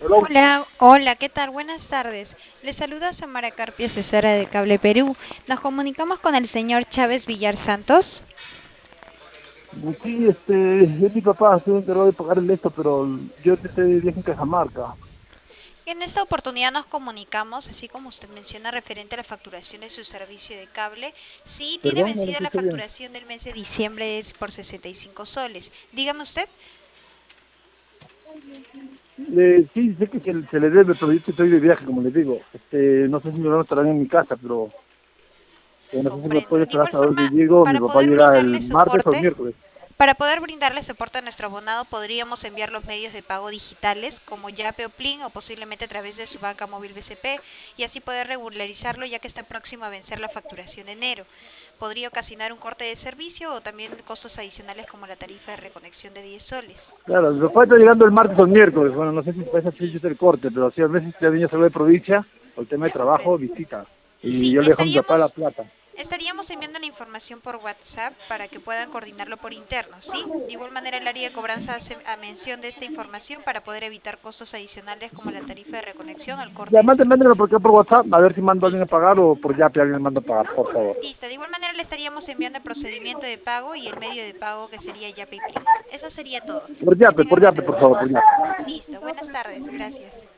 Hello. Hola, ¿qué tal? Buenas tardes. Les saluda Samara Carpio, asesora de Cable Perú. Nos comunicamos con el señor Chávez Villar Santos. Sí, es mi papá, estoy encargado de pagarle esto, pero yo estoy de viaje en Cajamarca. En esta oportunidad nos comunicamos, así como usted menciona, referente a la facturación de su servicio de cable. Sí, tiene Perdón, no lo vencida la escuché bien. facturación del mes de diciembre es por 65 soles. Dígame usted. Sí, sé que se le debe, pero yo estoy de viaje, como le digo. No sé si me van a estar en mi casa, pero no sé si me Comprendo. puede De esperar igual hasta dónde forma, llego. Mi para papá poder llega el brindarle martes o el soporte, miércoles. Para poder brindarle soporte a nuestro abonado, podríamos enviar los medios de pago digitales como Yape o Plin o posiblemente a través de su banca móvil BCP y así poder regularizarlo ya que está próximo a vencer la facturación de enero. Podría ocasionar un corte de servicio o también costos adicionales como la tarifa de reconexión de 10 soles. Claro, mi papá está llegando el martes o el miércoles. Bueno, no sé si puede ser yo el corte, pero sí, a veces ya venía solo de provincia, por el tema de trabajo, Comprendo. visita. Y Sí, yo le dejo a mi papá la plata. estaríamos enviando la información por WhatsApp para que puedan coordinarlo por interno, ¿sí? De igual manera el área de cobranza hace a mención de esta información para poder evitar costos adicionales como la tarifa de reconexión o el corte Ya, de mándenmelo servicio. por acá por WhatsApp, a ver si mando a alguien a Listo. pagar o por Yape alguien me manda a pagar, por favor. Listo. De igual manera le estaríamos enviando el procedimiento de pago y el medio de pago que sería Yape y Plin. Eso sería todo. Que tenga Por Yape, buenas. por favor, por Yape. Listo. Buenas tardes. Gracias.